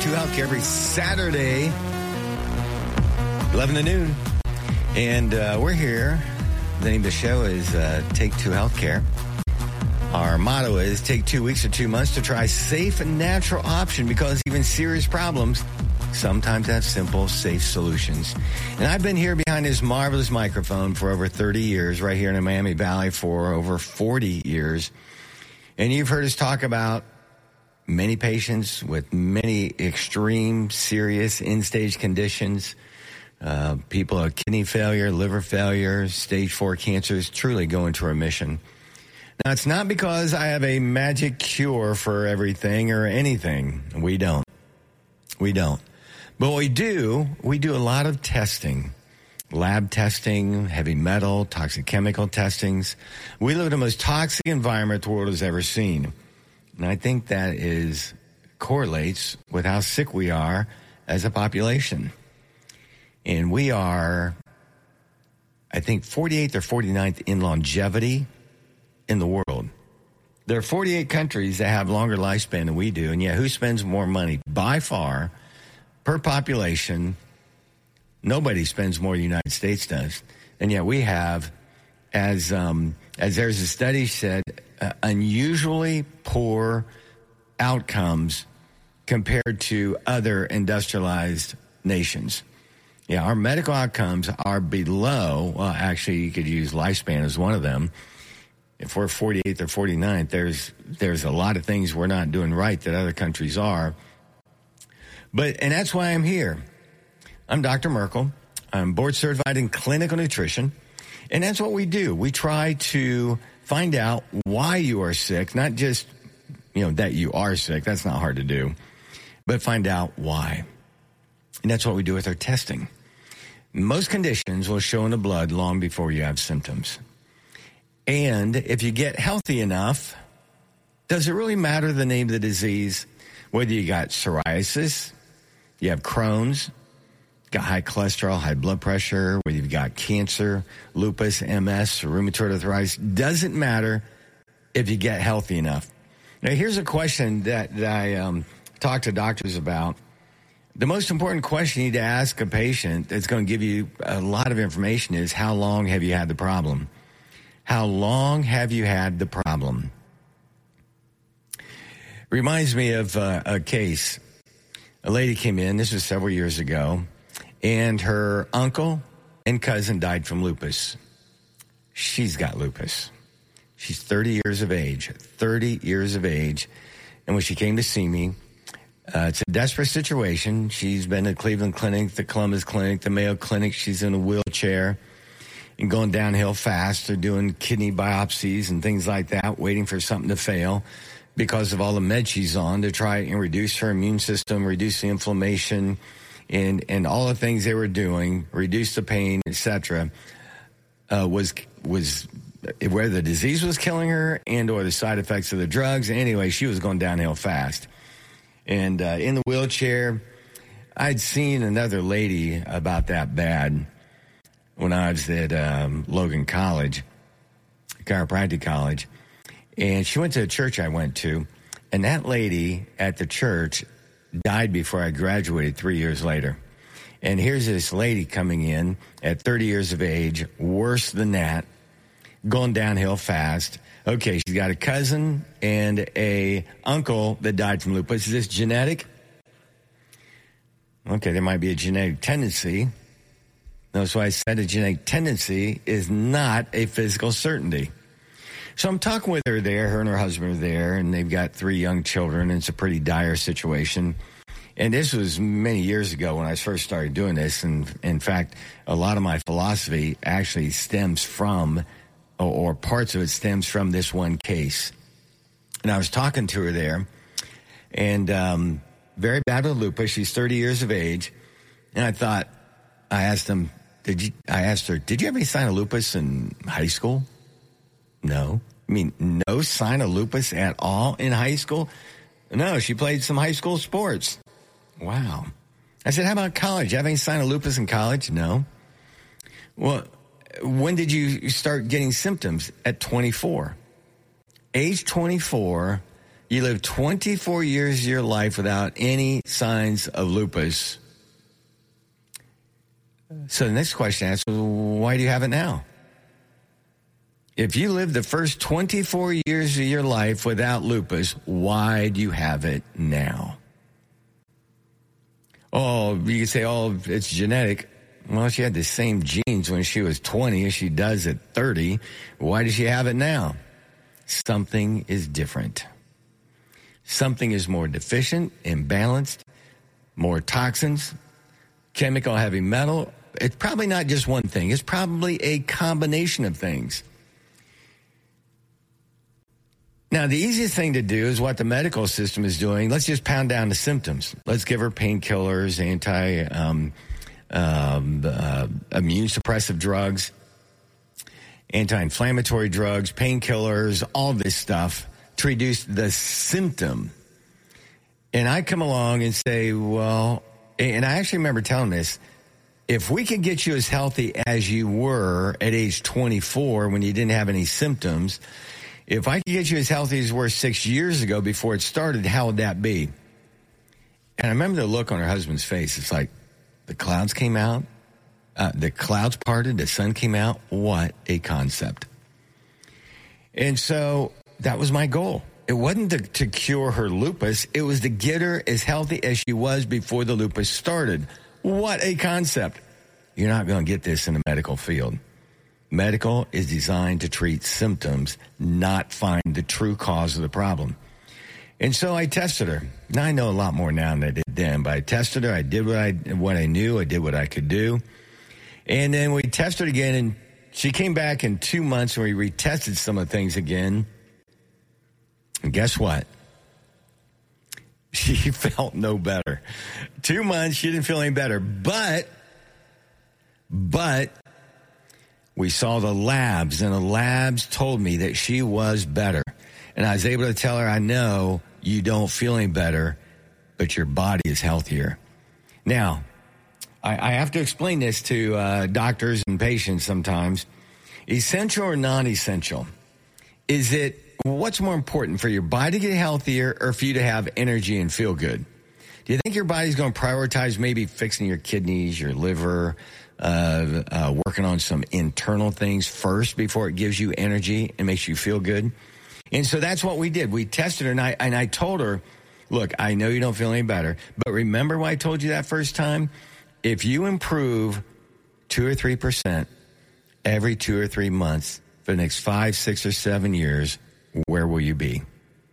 Two Healthcare every Saturday, 11 to noon. And we're here. The name of the show is Take Two Healthcare. Our motto is take 2 weeks or 2 months to try safe and natural option, because even serious problems sometimes have simple, safe solutions. And I've been here behind this marvelous microphone for over 30 years, right here in the Miami Valley for over 40 years. And you've heard us talk about many patients with many extreme, serious, end-stage conditions. People with kidney failure, liver failure, stage 4 cancers truly go into remission. Now, it's not because I have a magic cure for everything or anything. We don't. But we do a lot of testing. Lab testing, heavy metal, toxic chemical testings. We live in the most toxic environment the world has ever seen. And I think that correlates with how sick we are as a population. And we are, I think, 48th or 49th in longevity in the world. There are 48 countries that have longer lifespan than we do, and yet who spends more money by far per population? Nobody spends more than the United States does, and yet we have, as there's a study said, unusually poor outcomes compared to other industrialized nations. Yeah, our medical outcomes are below, well, actually, you could use lifespan as one of them. If we're 48th or 49th, there's a lot of things we're not doing right that other countries are. And that's why I'm here. I'm Dr. Merkel. I'm board certified in clinical nutrition. And that's what we do. We try to find out why you are sick, not just, that you are sick. That's not hard to do. But find out why. And that's what we do with our testing. Most conditions will show in the blood long before you have symptoms. And if you get healthy enough, does it really matter the name of the disease? Whether you got psoriasis, you have Crohn's, got high cholesterol, high blood pressure, whether you've got cancer, lupus, MS, or rheumatoid arthritis, doesn't matter if you get healthy enough. Now, here's a question that I talk to doctors about. The most important question you need to ask a patient that's going to give you a lot of information is, how long have you had the problem? How long have you had the problem? Reminds me of a case. A lady came in, this was several years ago, and her uncle and cousin died from lupus. She's got lupus. She's 30 years of age. And when she came to see me, it's a desperate situation. She's been to Cleveland Clinic, the Columbus Clinic, the Mayo Clinic. She's in a wheelchair and going downhill fast. They're doing kidney biopsies and things like that, waiting for something to fail because of all the meds she's on to try and reduce her immune system, reduce the inflammation, and all the things they were doing, reduce the pain, etc. Was where the disease was killing her and or the side effects of the drugs. Anyway, she was going downhill fast. And in the wheelchair, I'd seen another lady about that bad when I was at Logan College, chiropractic college. And she went to a church I went to. And that lady at the church died before I graduated 3 years later. And here's this lady coming in at 30 years of age, worse than that, going downhill fast. Okay, she's got a cousin and a uncle that died from lupus. Is this genetic? Okay, there might be a genetic tendency. That's why I said a genetic tendency is not a physical certainty. So I'm talking with her there, her and her husband are there, and they've got 3 young children, and it's a pretty dire situation. And this was many years ago when I first started doing this. And in fact, a lot of my philosophy actually stems from, or parts of it stems from this one case. And I was talking to her there, and very bad with lupus. She's 30 years of age. And I asked her, did you have any sign of lupus in high school? No. I mean, no sign of lupus at all in high school? No, she played some high school sports. Wow. I said, how about college? Do you have any sign of lupus in college? No. Well, when did you start getting symptoms? At 24. Age 24, You live 24 years of your life without any signs of lupus. So the next question asks, why do you have it now? If you live the first 24 years of your life without lupus, why do you have it now? Oh, you can say, it's genetic. Well, she had the same genes when she was 20 as she does at 30. Why does she have it now? Something is different. Something is more deficient, imbalanced, more toxins, chemical, heavy metal. It's probably not just one thing. It's probably a combination of things. Now, the easiest thing to do is what the medical system is doing. Let's just pound down the symptoms. Let's give her painkillers, immune suppressive drugs, anti-inflammatory drugs, painkillers, all this stuff to reduce the symptom. And I come along and say, well, and I actually remember telling this, if we could get you as healthy as you were at age 24 when you didn't have any symptoms, if I could get you as healthy as you were 6 years ago before it started, how would that be? And I remember the look on her husband's face. It's like the clouds came out, the clouds parted, the sun came out. What a concept. And so that was my goal. It wasn't to cure her lupus. It was to get her as healthy as she was before the lupus started. What a concept. You're not going to get this in the medical field. Medical is designed to treat symptoms, not find the true cause of the problem. And so I tested her. Now I know a lot more now than I did then, but I tested her. I did what I knew. I did what I could do. And then we tested again, and she came back in 2 months, and we retested some of the things again. And guess what? She felt no better. 2 months, she didn't feel any better. But we saw the labs, and the labs told me that she was better. And I was able to tell her, I know you don't feel any better, but your body is healthier. Now, I have to explain this to doctors and patients sometimes. Essential or non-essential? Is it what's more important, for your body to get healthier or for you to have energy and feel good? Do you think your body's going to prioritize maybe fixing your kidneys, your liver, working on some internal things first before it gives you energy and makes you feel good? And so that's what we did. We tested her, and I told her, look, I know you don't feel any better, but remember what I told you that first time? If you improve 2 or 3% every 2 or 3 months for the next 5, 6, or 7 years, where will you be?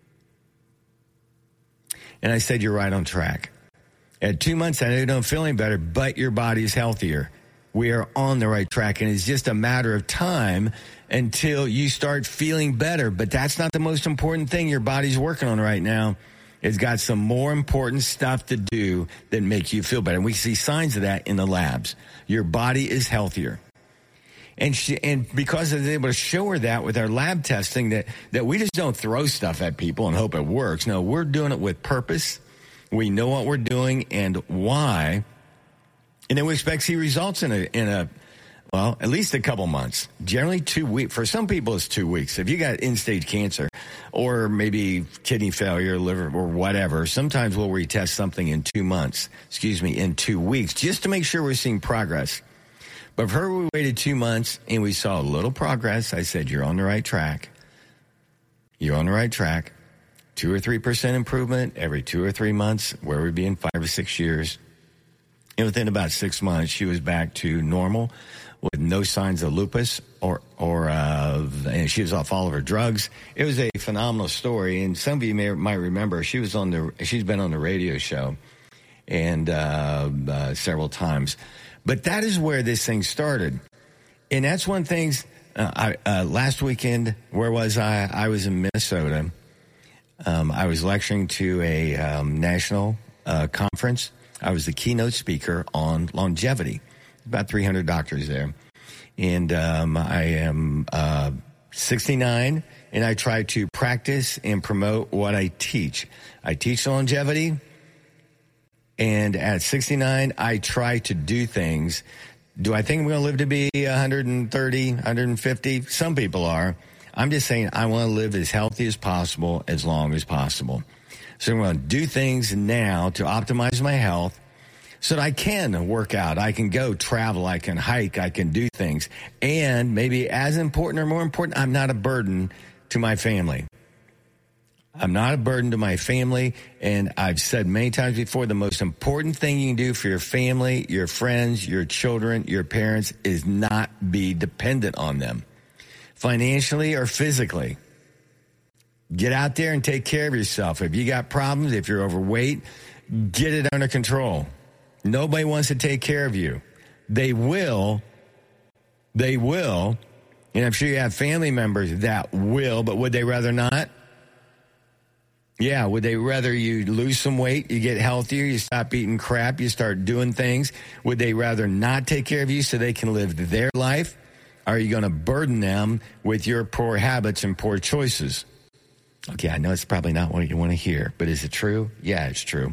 And I said, you're right on track. At 2 months, I know you don't feel any better, but your body's healthier. We are on the right track, and it's just a matter of time until you start feeling better. But that's not the most important thing your body's working on right now. It's got some more important stuff to do than make you feel better. And we see signs of that in the labs. Your body is healthier. And because I was able to show her that with our lab testing, that we just don't throw stuff at people and hope it works. No, we're doing it with purpose. We know what we're doing and why. And then we expect to see results in at least a couple months. Generally 2 weeks. For some people, it's 2 weeks. If you got end-stage cancer or maybe kidney failure, liver, or whatever, sometimes we'll retest something in 2 weeks, just to make sure we're seeing progress. But for her, we waited 2 months, and we saw a little progress. I said, you're on the right track. You're on the right track. 2 or 3% improvement every 2 or 3 months, where we'd be in 5 or 6 years. And within about 6 months, she was back to normal with no signs of lupus and she was off all of her drugs. It was a phenomenal story. And some of you might remember she's been on the radio show and several times. But that is where this thing started. And that's one of the things, last weekend, where was I? I was in Minnesota. I was lecturing to a national conference. I was the keynote speaker on longevity. About 300 doctors there. And I am 69, and I try to practice and promote what I teach. I teach longevity, and at 69, I try to do things. Do I think I'm going to live to be 130, 150? Some people are. I'm just saying I want to live as healthy as possible as long as possible. So I'm going to do things now to optimize my health so that I can work out, I can go travel, I can hike, I can do things. And maybe as important or more important, I'm not a burden to my family. I'm not a burden to my family. And I've said many times before, the most important thing you can do for your family, your friends, your children, your parents is not be dependent on them financially or physically. Get out there and take care of yourself. If you got problems, if you're overweight, get it under control. Nobody wants to take care of you. They will. And I'm sure you have family members that will, but would they rather not? Yeah, would they rather you lose some weight, you get healthier, you stop eating crap, you start doing things? Would they rather not take care of you so they can live their life? Or are you going to burden them with your poor habits and poor choices? Okay, I know it's probably not what you want to hear, but is it true? Yeah, it's true.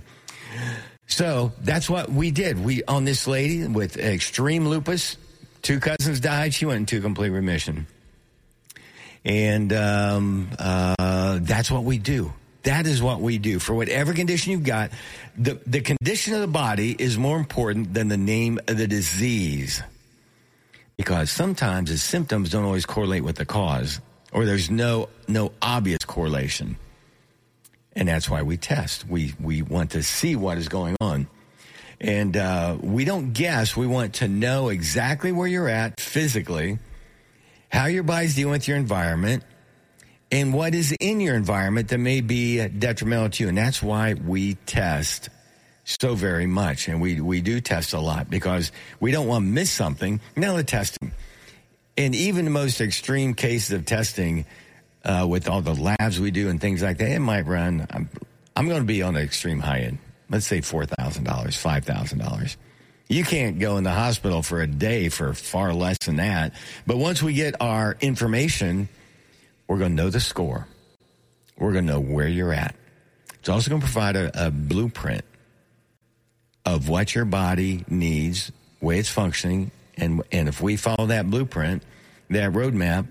So that's what we did. We, on this lady with extreme lupus, 2 cousins died. She went into complete remission. And that's what we do. That is what we do. For whatever condition you've got, the condition of the body is more important than the name of the disease. Because sometimes the symptoms don't always correlate with the cause, or there's no obvious correlation. And that's why we test. We want to see what is going on. And we don't guess. We want to know exactly where you're at physically, how your body's dealing with your environment, and what is in your environment that may be detrimental to you. And that's why we test so very much. And we do test a lot because we don't want to miss something. Now the testing. And even the most extreme cases of testing, with all the labs we do and things like that, it might run, I'm going to be on the extreme high end. Let's say $4,000, $5,000. You can't go in the hospital for a day for far less than that. But once we get our information, we're going to know the score. We're going to know where you're at. It's also going to provide a blueprint of what your body needs, the way it's functioning. And if we follow that blueprint, that roadmap,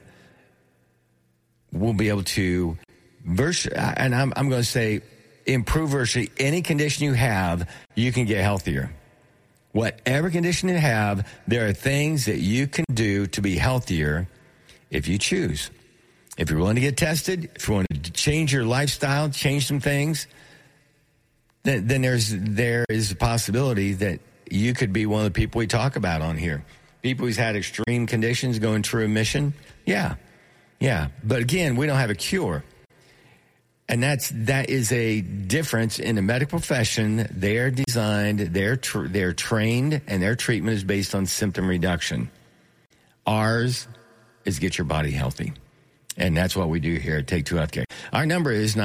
we'll be able to, and I'm going to say, improve virtually any condition you have, you can get healthier. Whatever condition you have, there are things that you can do to be healthier if you choose. If you're willing to get tested, if you want to change your lifestyle, change some things, then there is a possibility that you could be one of the people we talk about on here. People who's had extreme conditions going through remission. Yeah. But again, we don't have a cure. And that is a difference in the medical profession. They're designed, they're trained, and their treatment is based on symptom reduction. Ours is get your body healthy. And that's what we do here at Take Two Healthcare. Our number is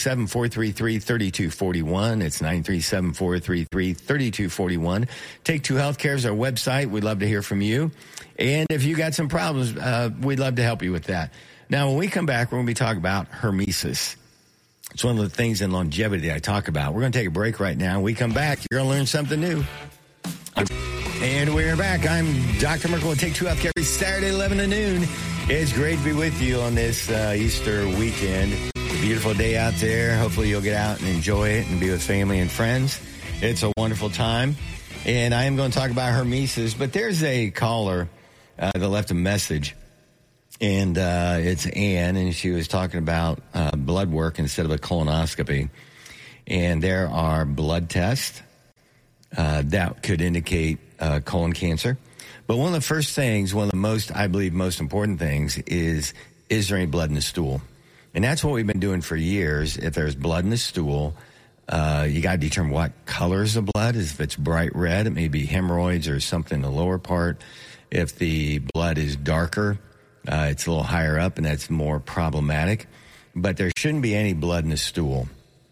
937-433-3241. It's 937-433-3241. Take Two Healthcare is our website. We'd love to hear from you. And if you got some problems, we'd love to help you with that. Now, when we come back, we're going to be talking about hormesis. It's one of the things in longevity I talk about. We're going to take a break right now. When we come back, you're going to learn something new. And we're back. I'm Dr. Merkel at Take Two Healthcare every Saturday, 11 to noon. It's great to be with you on this Easter weekend. It's a beautiful day out there. Hopefully you'll get out and enjoy it and be with family and friends. It's a wonderful time. And I am going to talk about hormesis, but there's a caller that left a message. And it's Ann, and she was talking about blood work instead of a colonoscopy. And there are blood tests that could indicate colon cancer. But one of the first things, one of the most, I believe, most important things is there any blood in the stool? And that's what we've been doing for years. If there's blood in the stool, you got to determine what colors the blood is. If it's bright red, it may be hemorrhoids or something in the lower part. If the blood is darker, it's a little higher up, and that's more problematic. But there shouldn't be any blood in the stool.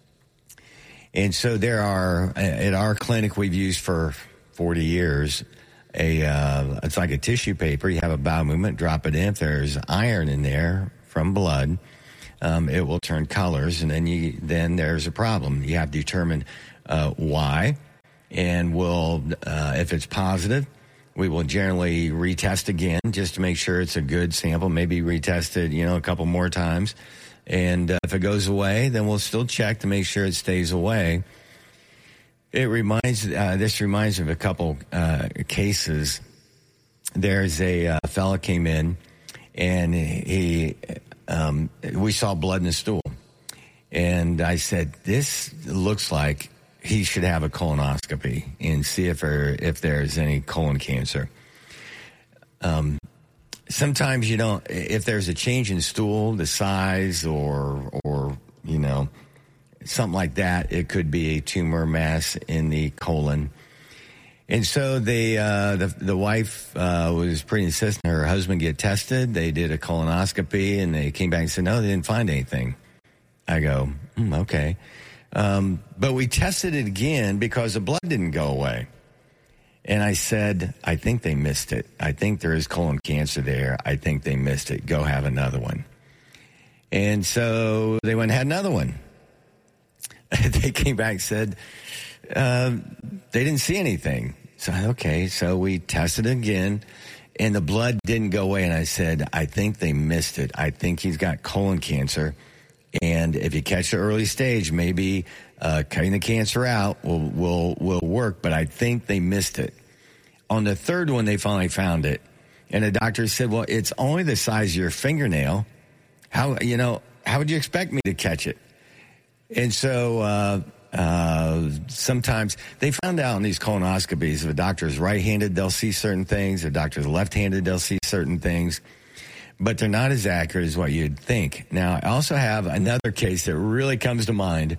And so there are, at our clinic we've used for 40 years, it's like a tissue paper. You have a bowel movement, drop it in. If there's iron in there from blood, it will turn colors, and then there's a problem. You have to determine why, and if it's positive, we will generally retest again just to make sure it's a good sample, maybe retest it, a couple more times. And if it goes away, then we'll still check to make sure it stays away. This reminds me of a couple cases. There's a fella came in, and we saw blood in his stool. And I said, this looks like he should have a colonoscopy and see if there's any colon cancer. Sometimes if there's a change in stool, the size or something like that, it could be a tumor mass in the colon. And so the wife was pretty insistent her husband get tested. They did a colonoscopy, and they came back and said, no, they didn't find anything. I go, okay. But we tested it again because the blood didn't go away. And I said, I think they missed it. I think there is colon cancer there. I think they missed it. Go have another one. And so they went and had another one. They came back and said, they didn't see anything. So, okay, so we tested it again, and the blood didn't go away. And I said, I think they missed it. I think he's got colon cancer. And if you catch the early stage, maybe cutting the cancer out will work. But I think they missed it. On the third one, they finally found it. And the doctor said, well, it's only the size of your fingernail. How would you expect me to catch it? And so sometimes they found out in these colonoscopies, if a doctor is right-handed, they'll see certain things. If a doctor is left-handed, they'll see certain things. But they're not as accurate as what you'd think. Now, I also have another case that really comes to mind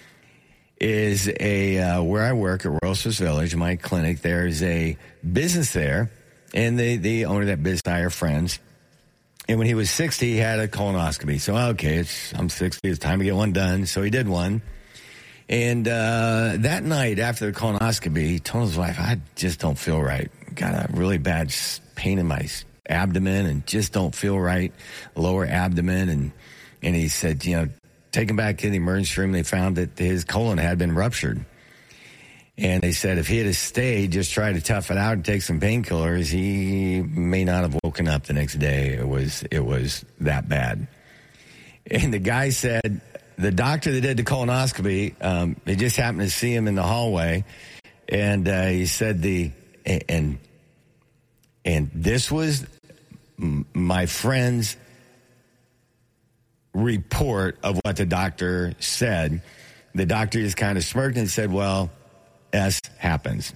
is where I work at Royal Swiss Village, my clinic. There's a business there, and the owner of that business and I are friends. And when he was 60, he had a colonoscopy. So, okay, I'm 60, it's time to get one done. So he did one. And that night after the colonoscopy, he told his wife, I just don't feel right. Got a really bad pain in my abdomen and just don't feel right, lower abdomen. And he said, take him back to the emergency room. They found that his colon had been ruptured. And they said if he had stayed, just tried to tough it out and take some painkillers, he may not have woken up the next day. It was that bad. And the guy said, the doctor that did the colonoscopy, he just happened to see him in the hallway. And he said and this was my friend's report of what the doctor said. The doctor just kind of smirked and said, well, S happens.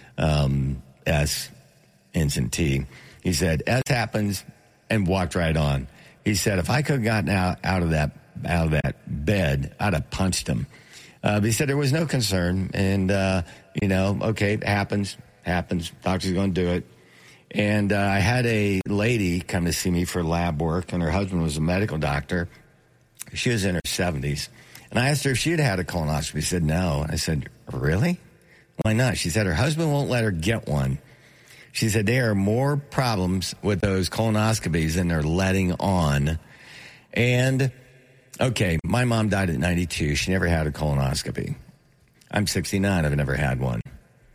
S ends in T. He said, S happens, and walked right on. He said, if I could have gotten out of that bed, I'd have punched him. But he said there was no concern. And, okay, it happens. Doctor's going to do it. And I had a lady come to see me for lab work, and her husband was a medical doctor. She was in her 70s. And I asked her if she had a colonoscopy. She said no. I said, really? Why not? She said her husband won't let her get one. She said there are more problems with those colonoscopies than they're letting on. And, okay, my mom died at 92. She never had a colonoscopy. I'm 69. I've never had one.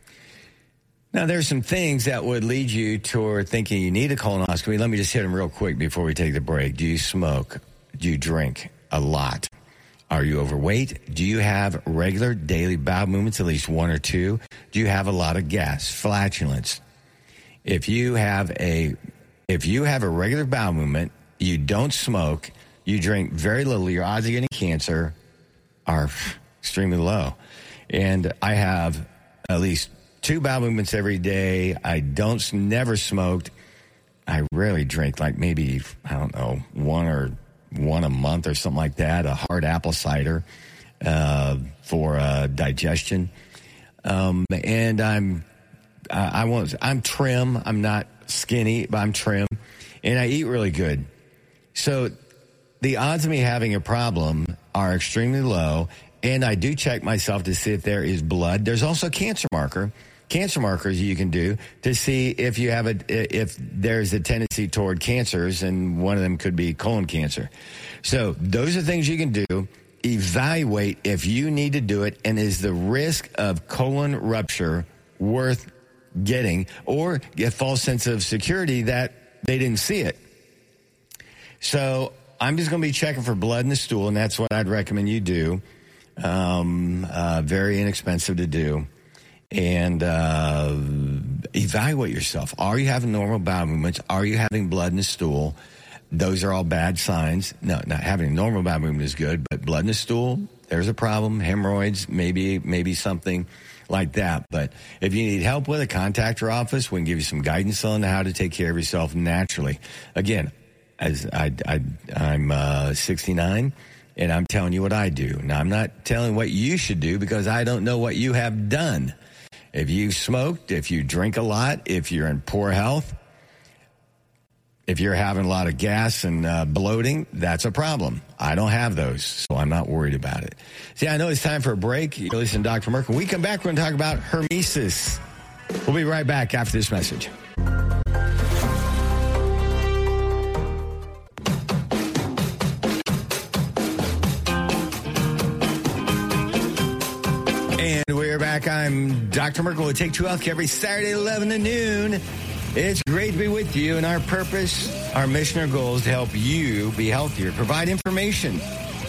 Now, there's some things that would lead you toward thinking you need a colonoscopy. Let me just hit them real quick before we take the break. Do you smoke? Do you drink a lot? Are you overweight? Do you have regular daily bowel movements, at least one or two? Do you have a lot of gas, flatulence? If you have a regular bowel movement, you don't smoke, you drink very little, your odds of getting cancer are extremely low. And I have at least 2 bowel movements every day. I never smoked. I rarely drink, like maybe, I don't know, one a month or something like that, a hard apple cider for digestion. And I'm trim. I'm not skinny, but I'm trim. And I eat really good. So the odds of me having a problem are extremely low. And I do check myself to see if there is blood. There's also a cancer markers you can do to see if there's a tendency toward cancers, and one of them could be colon cancer. So those are things you can do. Evaluate if you need to do it, and is the risk of colon rupture worth getting, or a false sense of security that they didn't see it. So I'm just going to be checking for blood in the stool, and that's what I'd recommend you do. Very inexpensive to do. And evaluate yourself. Are you having normal bowel movements? Are you having blood in the stool? Those are all bad signs. No, not having a normal bowel movement is good, but blood in the stool, there's a problem. Hemorrhoids, maybe something like that. But if you need help with it, contact our office. We can give you some guidance on how to take care of yourself naturally. Again, as I'm 69, and I'm telling you what I do. Now, I'm not telling what you should do because I don't know what you have done. If you've smoked, if you drink a lot, if you're in poor health, if you're having a lot of gas and bloating, that's a problem. I don't have those, so I'm not worried about it. See, I know it's time for a break. You're listening to Dr. Merck. When we come back, we're going to talk about hormesis. We'll be right back after this message. And we're back. I'm Dr. Merkel with Take Two Health every Saturday, 11 to noon. It's great to be with you, and our purpose, our mission, our goal is to help you be healthier, provide information,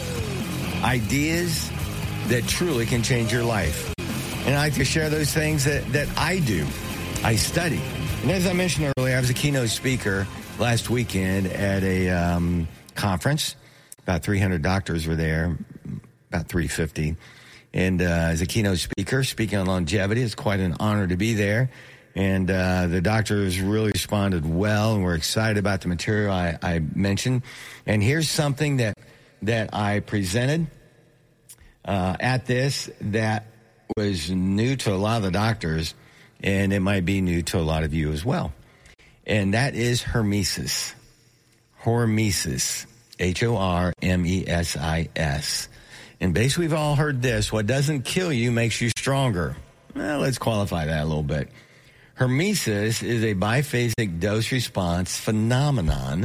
ideas that truly can change your life. And I like to share those things that I do. I study. And as I mentioned earlier, I was a keynote speaker last weekend at a conference. About 300 doctors were there, about 350. And as a keynote speaker, speaking on longevity, it's quite an honor to be there. And the doctors really responded well, and we're excited about the material I mentioned. And here's something that I presented at this that was new to a lot of the doctors, and it might be new to a lot of you as well. And that is hormesis. Hormesis. Hormesis. And basically, we've all heard this. What doesn't kill you makes you stronger. Well, let's qualify that a little bit. Hormesis is a biphasic dose-response phenomenon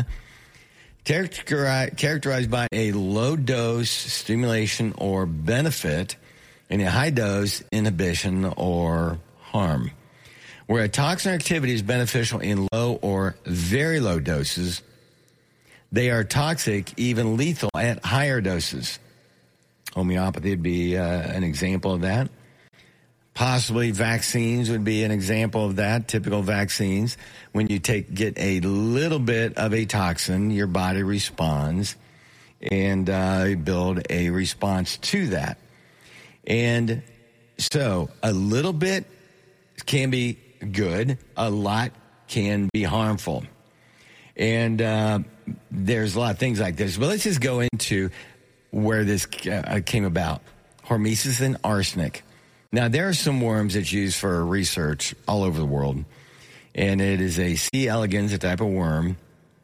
characterized by a low-dose stimulation or benefit and a high-dose inhibition or harm. Where a toxin activity is beneficial in low or very low doses, they are toxic, even lethal, at higher doses. Homeopathy would be an example of that. Possibly vaccines would be an example of that, typical vaccines. When you get a little bit of a toxin, your body responds and build a response to that. And so a little bit can be good, a lot can be harmful. And there's a lot of things like this. But let's just go into where this came about. Hormesis and arsenic. Now, there are some worms that's used for research all over the world, and it is a C. elegans, a type of worm,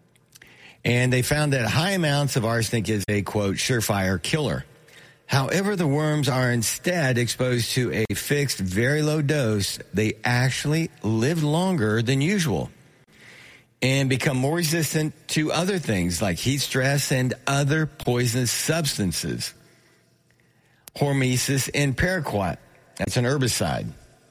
and they found that high amounts of arsenic is a, quote, surefire killer. However, the worms are instead exposed to a fixed, very low dose. They actually live longer than usual and become more resistant to other things like heat stress and other poisonous substances. Hormesis and paraquat. That's an herbicide.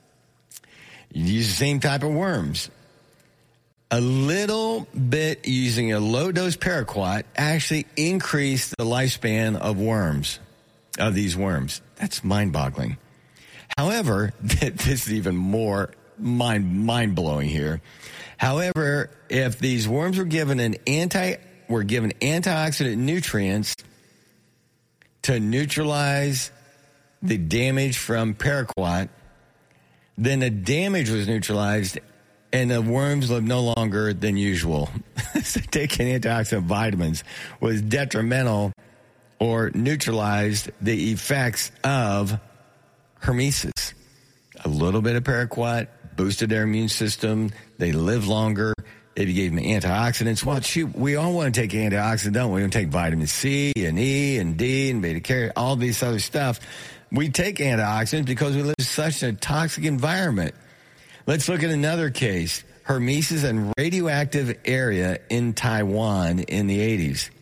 You use the same type of worms. A little bit using a low-dose paraquat actually increased the lifespan of these worms. That's mind-boggling. However, this is even more mind-blowing here. However, if these worms were given antioxidant nutrients to neutralize the damage from paraquat, then the damage was neutralized and the worms lived no longer than usual. So taking antioxidant vitamins was detrimental or neutralized the effects of hormesis. A little bit of paraquat boosted their immune system. They live longer. If you gave them antioxidants, well, shoot, we all want to take antioxidants, don't we? We want to take vitamin C and E and D and beta carotene, all this other stuff. We take antioxidants because we live in such a toxic environment. Let's look at another case. Hormesis and radioactive area in Taiwan in the 80s.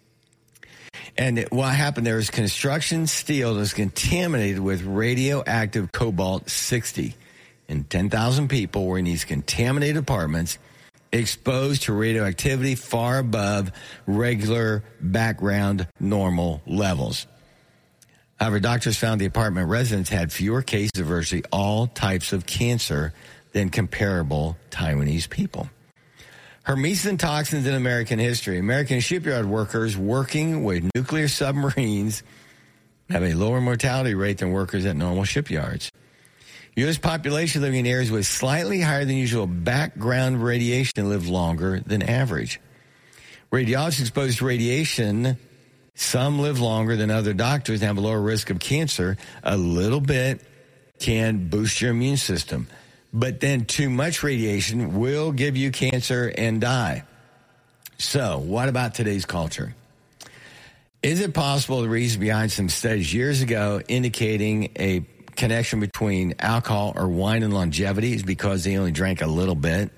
And what happened there was construction steel that was contaminated with radioactive cobalt-60. and 10,000 people were in these contaminated apartments exposed to radioactivity far above regular background normal levels. However, doctors found the apartment residents had fewer cases of virtually all types of cancer than comparable Taiwanese people. Hormesis and toxins in American history. American shipyard workers working with nuclear submarines have a lower mortality rate than workers at normal shipyards. U.S. population living in areas with slightly higher than usual background radiation live longer than average. Radiologists exposed to radiation, some live longer than other doctors and have a lower risk of cancer. A little bit can boost your immune system. But then too much radiation will give you cancer and die. So what about today's culture? Is it possible the reason behind some studies years ago indicating a connection between alcohol or wine and longevity is because they only drank a little bit?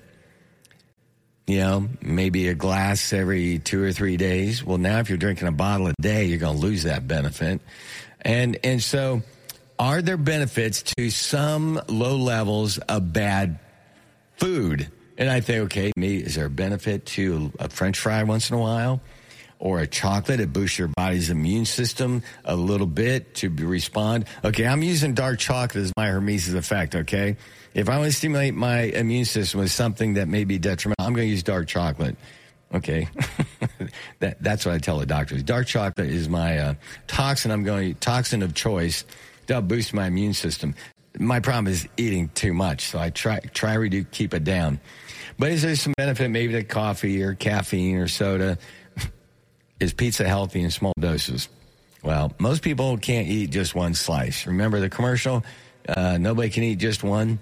You know, maybe a glass every 2 or 3 days. Well, now if you're drinking a bottle a day, you're going to lose that benefit. And so are there benefits to some low levels of bad food? And I think, okay, is there a benefit to a French fry once in a while? Or a chocolate that boosts your body's immune system a little bit to respond? Okay, I'm using dark chocolate as my hormesis effect, okay? If I want to stimulate my immune system with something that may be detrimental, I'm going to use dark chocolate, okay? That's what I tell the doctors. Dark chocolate is my toxin of choice to boost my immune system. My problem is eating too much, so I try to keep it down. But is there some benefit maybe to coffee or caffeine or soda? Is pizza healthy in small doses? Well, most people can't eat just one slice. Remember the commercial? Nobody can eat just one.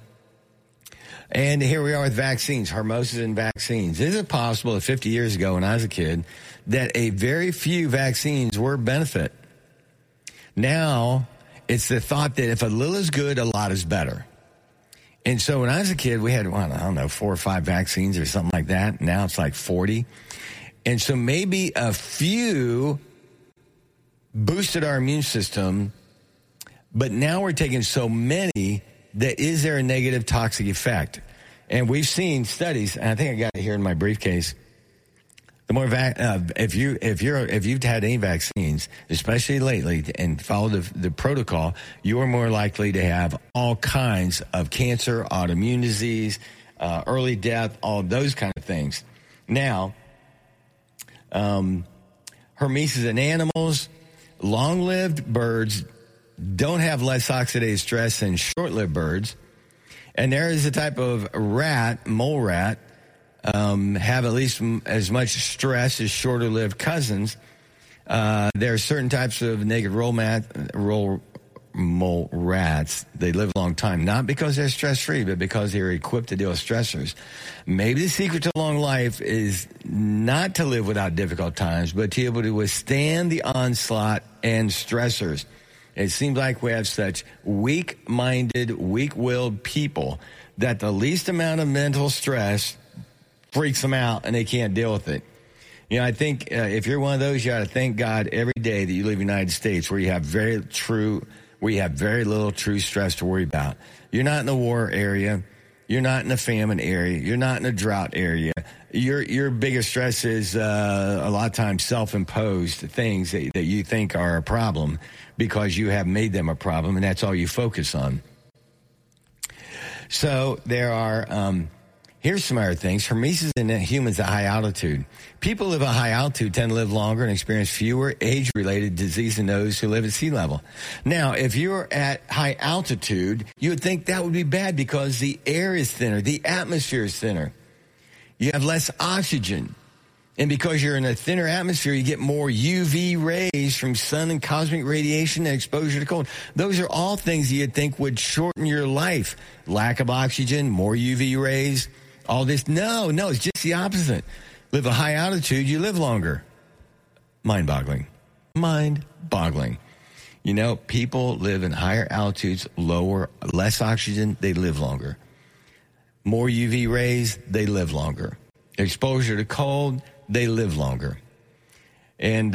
And here we are with vaccines, hormesis and vaccines. Is it possible that 50 years ago when I was a kid that a very few vaccines were a benefit? Now, it's the thought that if a little is good, a lot is better. And so when I was a kid, we had, I don't know, 4 or 5 vaccines or something like that. Now it's like 40. And so maybe a few boosted our immune system, but now we're taking so many that is there a negative toxic effect? And we've seen studies, and I think I got it here in my briefcase. The more if you've had any vaccines, especially lately, and followed the protocol, you are more likely to have all kinds of cancer, autoimmune disease, early death, all those kind of things. Now, hormesis in animals, long-lived birds don't have less oxidative stress than short-lived birds. And there is a type of rat, mole rat, have at least as much stress as shorter-lived cousins. There are certain types of naked mole rats. They live a long time, not because they're stress-free, but because they're equipped to deal with stressors. Maybe the secret to long life is not to live without difficult times, but to be able to withstand the onslaught and stressors. It seems like we have such weak-minded, weak-willed people that the least amount of mental stress freaks them out and they can't deal with it. You know, I think if you're one of those, you ought to thank God every day that you live in the United States where you have very little true stress to worry about. You're not in the war area. You're not in the famine area. You're not in a drought area. Your biggest stress is a lot of times self-imposed things that you think are a problem because you have made them a problem, and that's all you focus on. So there are, here's some other things. Hormesis in humans at high altitude. People who live at high altitude tend to live longer and experience fewer age-related disease than those who live at sea level. Now, if you're at high altitude, you would think that would be bad because the air is thinner, the atmosphere is thinner. You have less oxygen. And because you're in a thinner atmosphere, you get more UV rays from sun and cosmic radiation and exposure to cold. Those are all things you'd think would shorten your life. Lack of oxygen, more UV rays, all this. No, it's just the opposite. Live a high altitude, you live longer. Mind-boggling. You know, people live in higher altitudes, less oxygen, they live longer. More UV rays, they live longer. Exposure to cold, they live longer. And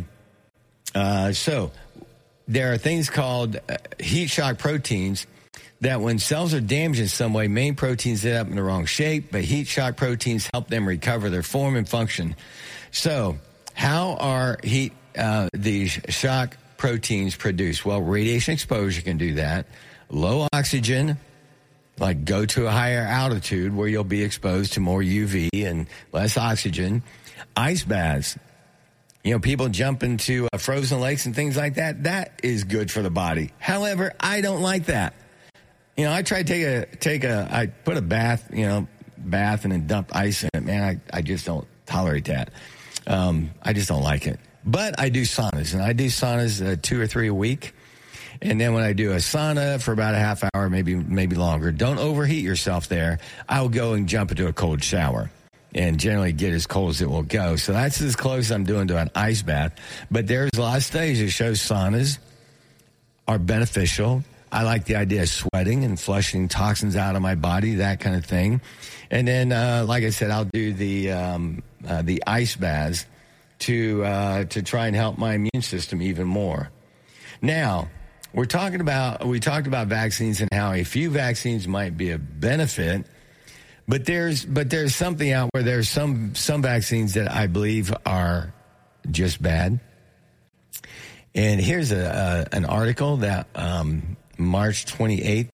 so there are things called heat shock proteins that when cells are damaged in some way, main proteins end up in the wrong shape, but heat shock proteins help them recover their form and function. So how are these shock proteins produced? Well, radiation exposure can do that. Low oxygen, like go to a higher altitude where you'll be exposed to more UV and less oxygen. Ice baths. People jump into frozen lakes and things like that. That is good for the body. However, I don't like that. I try to I put a bath and then dump ice in it. Man, I just don't tolerate that. I just don't like it. But I do saunas, and I do saunas 2 or 3 a week. And then when I do a sauna for about a half hour, maybe longer, don't overheat yourself there. I'll go and jump into a cold shower and generally get as cold as it will go. So that's as close as I'm doing to an ice bath. But there's a lot of studies that show saunas are beneficial. I like the idea of sweating and flushing toxins out of my body, that kind of thing. And then, like I said, I'll do the ice baths to try and help my immune system even more. Now, we talked about vaccines and how a few vaccines might be a benefit, but there's something out where there's some vaccines that I believe are just bad. And here's an article that March 28,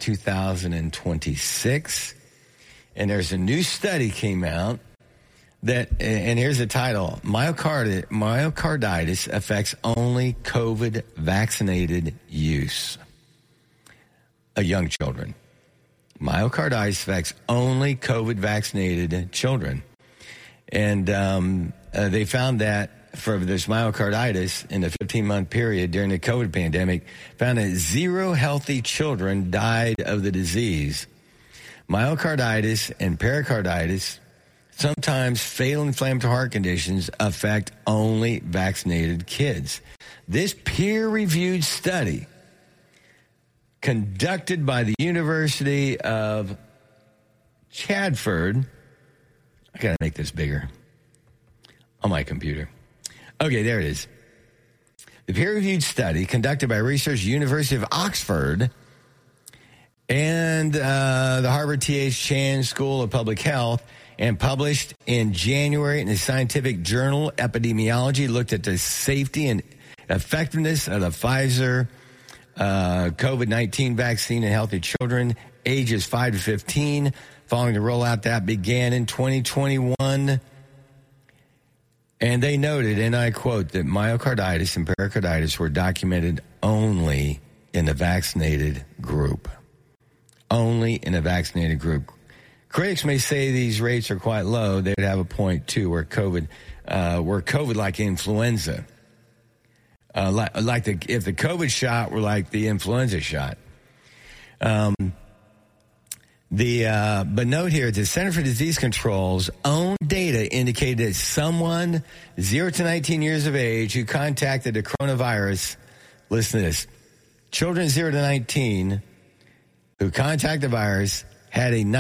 2026, and there's a new study came out that, and here's the title: myocarditis affects only COVID vaccinated use of young children. Myocarditis affects only COVID vaccinated children. And they found that for this myocarditis in the 15-month period during the COVID pandemic, found that 0 healthy children died of the disease. Myocarditis and pericarditis, sometimes fatal inflammatory heart conditions, affect only vaccinated kids. This peer-reviewed study conducted by the University of Chadford. I got to make this bigger on my computer. Okay, there it is. The peer-reviewed study conducted by research University of Oxford and the Harvard T.H. Chan School of Public Health, and published in January in the scientific journal Epidemiology, looked at the safety and effectiveness of the Pfizer COVID-19 vaccine in healthy children ages 5 to 15 following the rollout that began in 2021. And they noted, and I quote, that myocarditis and pericarditis were documented only in the vaccinated group. Only in a vaccinated group. Critics may say these rates are quite low. They would have a point, too, where COVID like influenza. If the COVID shot were like the influenza shot. But note here, the Center for Disease Control's own data indicated that someone 0 to 19 years of age who contacted the coronavirus, listen to this, children 0 to 19 who contacted the virus had a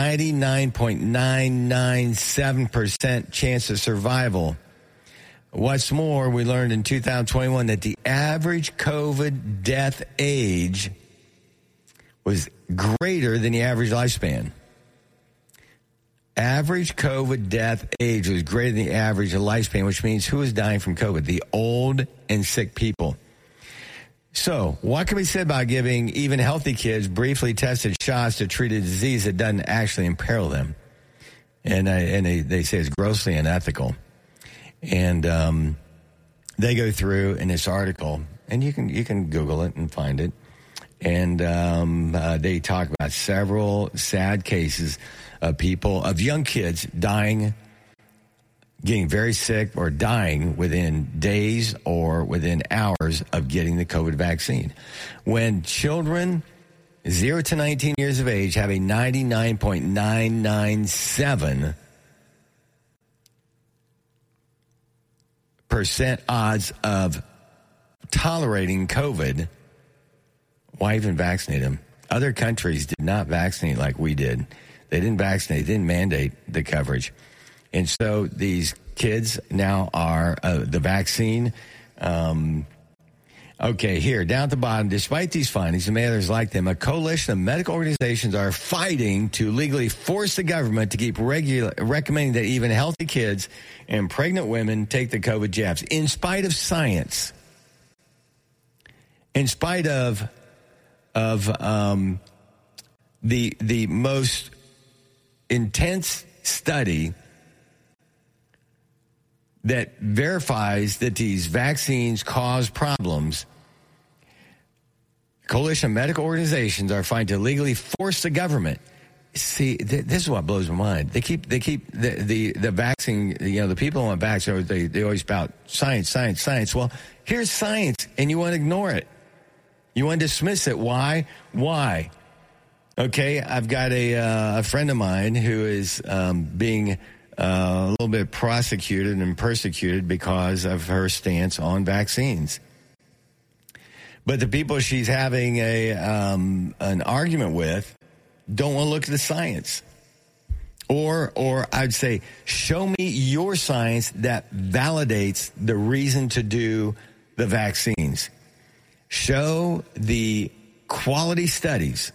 99.997% chance of survival. What's more, we learned in 2021 that the average COVID death age was greater than the average lifespan. Average COVID death age was greater than the average lifespan, which means who is dying from COVID? The old and sick people. So, what can be said about giving even healthy kids briefly tested shots to treat a disease that doesn't actually imperil them? And they say it's grossly unethical. And they go through in this article, and you can Google it and find it. And they talk about several sad cases of young kids dying, getting very sick or dying within days or within hours of getting the COVID vaccine. When children 0 to 19 years of age have a 99.997% odds of tolerating COVID, why even vaccinate them? Other countries did not vaccinate like we did. They didn't vaccinate, they didn't mandate the coverage. And so these kids now are the vaccine. Okay, here, down at the bottom, despite these findings and many others like them, a coalition of medical organizations are fighting to legally force the government to keep recommending that even healthy kids and pregnant women take the COVID jabs, in spite of science, in spite of the most intense study that verifies that these vaccines cause problems. Coalition of medical organizations are fighting to legally force the government. See, this is what blows my mind. They keep the vaccine. The people on vaccine, they always spout science. Well, here's science, and you want to ignore it. You want to dismiss it. Why? Okay, I've got a friend of mine who is being a little bit prosecuted and persecuted because of her stance on vaccines. But the people she's having an argument with don't want to look at the science. Or I'd say, show me your science that validates the reason to do the vaccines. Show the quality studies,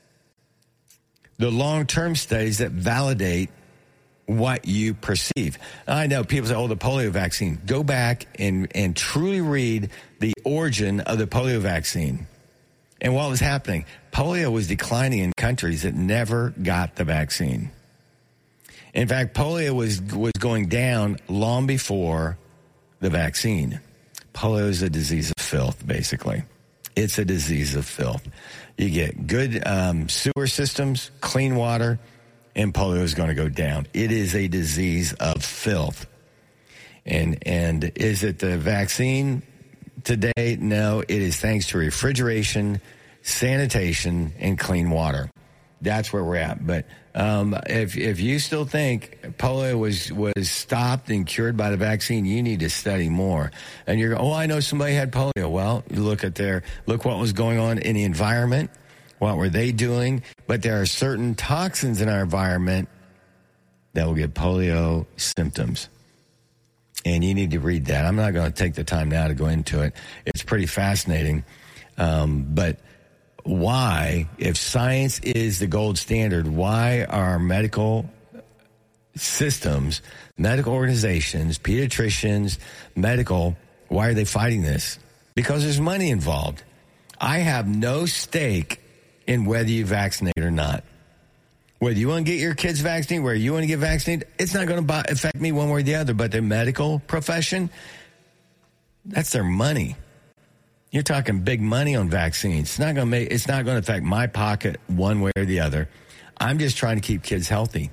the long-term studies that validate what you perceive. I know people say, the polio vaccine. Go back and truly read the origin of the polio vaccine and what was happening. Polio was declining in countries that never got the vaccine. In fact, polio was going down long before the vaccine. Polio is a disease of filth, basically. It's a disease of filth. You get good sewer systems, clean water, and polio is going to go down. It is a disease of filth. And is it the vaccine today? No, it is thanks to refrigeration, sanitation, and clean water. That's where we're at. But if you still think polio was stopped and cured by the vaccine, you need to study more. And you're, I know somebody had polio. Well, you look what was going on in the environment. What were they doing? But there are certain toxins in our environment that will give polio symptoms. And you need to read that. I'm not going to take the time now to go into it. It's pretty fascinating. But why, if science is the gold standard, why are medical systems, medical organizations, pediatricians, why are they fighting this? Because there's money involved. I have no stake in whether you vaccinate or not. Whether you want to get your kids vaccinated, whether you want to get vaccinated, it's not going to affect me one way or the other. But the medical profession, that's their money. You're talking big money on vaccines. It's not going to affect my pocket one way or the other. I'm just trying to keep kids healthy.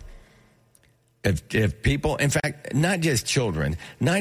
If people, in fact, not just children,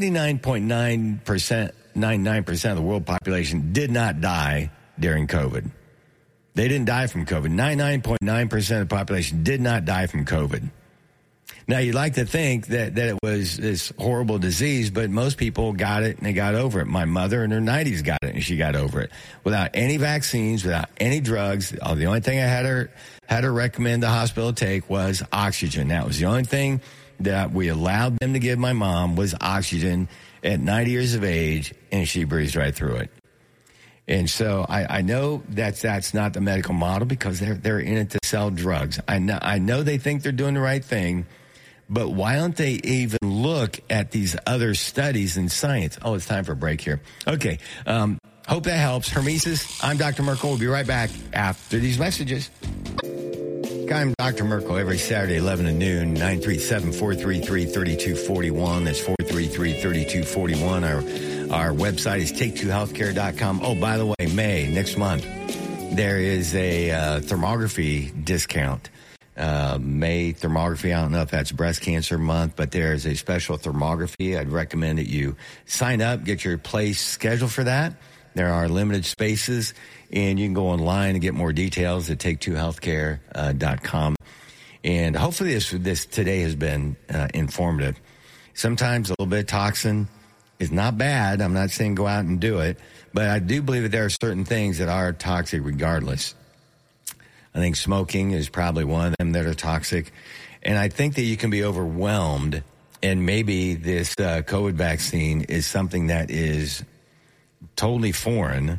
99.99% of the world population did not die during COVID. They didn't die from COVID. 99.9% of the population did not die from COVID. Now, you'd like to think that it was this horrible disease, but most people got it and they got over it. My mother in her 90s got it and she got over it. Without any vaccines, without any drugs, the only thing I had her recommend the hospital take was oxygen. That was the only thing that we allowed them to give my mom was oxygen at 90 years of age, and she breezed right through it. And so I know that's not the medical model because they're in it to sell drugs. I know they think they're doing the right thing, but why don't they even look at these other studies in science? Oh, it's time for a break here. Okay. Hope that helps. Hormesis, I'm Dr. Merkel. We'll be right back after these messages. I'm Dr. Merkel every Saturday, 11 to noon, 937-433-3241. That's 433-3241. Our website is take2healthcare.com. Oh, by the way, next month, there is a thermography discount. May thermography, I don't know if that's breast cancer month, but there's a special thermography. I'd recommend that you sign up, get your place scheduled for that. There are limited spaces, and you can go online and get more details at take2healthcare.com. And hopefully this today has been informative. Sometimes a little bit of toxin is not bad. I'm not saying go out and do it, but I do believe that there are certain things that are toxic regardless. I think smoking is probably one of them that are toxic. And I think that you can be overwhelmed, and maybe this COVID vaccine is something that is totally foreign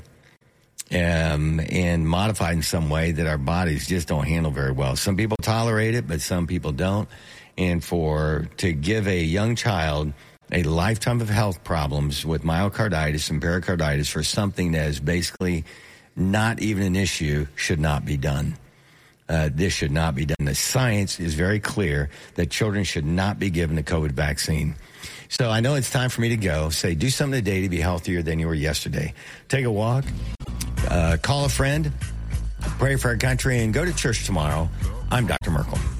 and modified in some way that our bodies just don't handle very well. Some people tolerate it, but some people don't. And to give a young child a lifetime of health problems with myocarditis and pericarditis for something that is basically not even an issue should not be done. This should not be done. The science is very clear that children should not be given the COVID vaccine. So I know it's time for me to go. Say, do something today to be healthier than you were yesterday. Take a walk, call a friend, pray for our country, and go to church tomorrow. I'm Dr. Merkel.